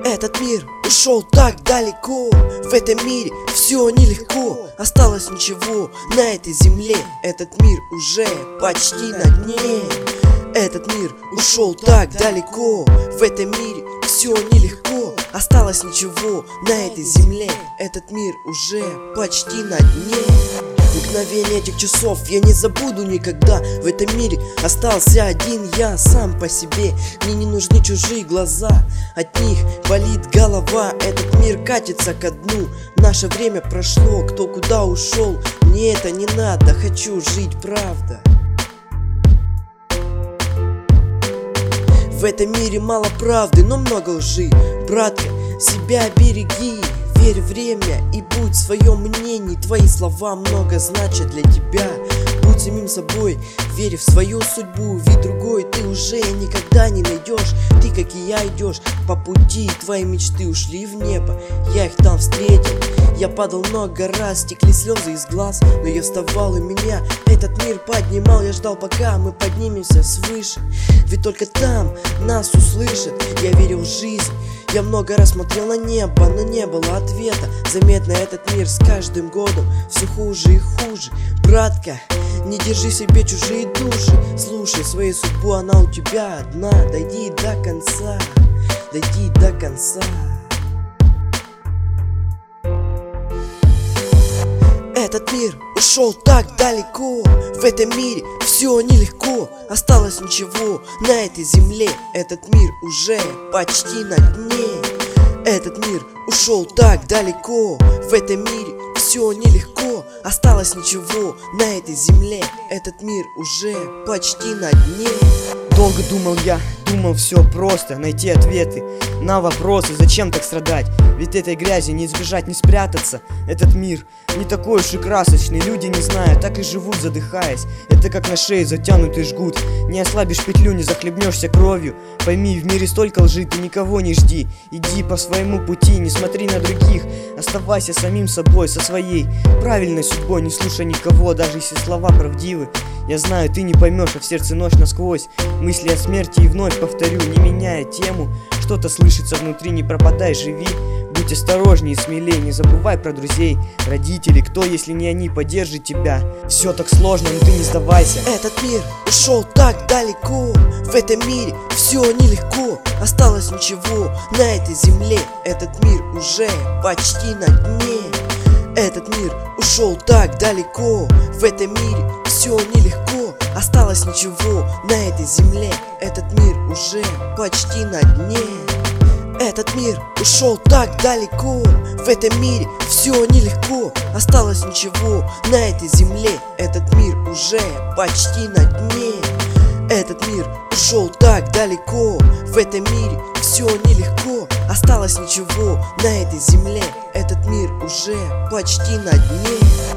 Этот мир ушел так далеко. В этом мире все нелегко. Осталось ничего на этой земле. Этот мир уже почти на дне. Этот мир ушел так далеко. В этом мире все нелегко. Осталось ничего на этой земле. Этот мир уже почти на дне. Мгновение этих часов я не забуду никогда. В этом мире остался один я сам по себе. Мне не нужны чужие глаза, от них болит голова. Этот мир катится ко дну. Наше время прошло, кто куда ушел. Мне это не надо, хочу жить, правда. В этом мире мало правды, но много лжи. Братка, себя береги. Верь в время и будь в своем мнении. Твои слова много значат для тебя. Будь самим собой, верь в свою судьбу. Ведь другой ты уже никогда не найдешь. Ты, как и я, идешь по пути. Твои мечты ушли в небо, я их там встретил. Я падал много раз, текли слезы из глаз, но я вставал, и меня этот мир поднимал. Я ждал, пока мы поднимемся свыше, ведь только там нас услышат. Я верил в жизнь. Я много раз смотрел на небо, но не было ответа. Заметно, этот мир с каждым годом все хуже и хуже. Братка, не держи себе чужие души. Слушай свою судьбу, она у тебя одна. Дойди до конца, дойди до конца. Этот мир ушел так далеко. В этом мире все нелегко. Осталось ничего на этой земле. Этот мир уже почти на дне. Этот мир ушел так далеко. В этом мире все нелегко. Осталось ничего на этой земле. Этот мир уже почти на дне. Долго думал я, думал все просто, найти ответы на вопросы, зачем так страдать? Ведь этой грязи не избежать, не спрятаться. Этот мир не такой уж и красочный, люди не знают, так и живут, задыхаясь. Это как на шее затянутый жгут. Не ослабишь петлю, не захлебнешься кровью. Пойми, в мире столько лжи, ты никого не жди. Иди по своему пути, не смотри на других. Оставайся самим собой, со своей правильной судьбой. Не слушай никого, даже если слова правдивы. Я знаю, ты не поймешь, а в сердце ночь насквозь. Мысли о смерти и вновь повторю, не меняя тему. Что-то слышится внутри, не пропадай, живи. Будь осторожней и смелей, не забывай про друзей, родителей. Кто, если не они, поддержит тебя? Все так сложно, но ты не сдавайся. Этот мир ушел так далеко. В этом мире все нелегко. Осталось ничего на этой земле. Этот мир уже почти на дне. Этот мир ушел так далеко. В этом мире все нелегко. Осталось ничего на этой земле. Этот мир уже почти на дне. Этот мир ушел так далеко. В этом мире все нелегко. Осталось ничего на этой земле. Этот мир уже почти на дне. Этот мир ушел так далеко. В этом мире все нелегко. Осталось ничего на этой земле. Этот мир уже почти на дне.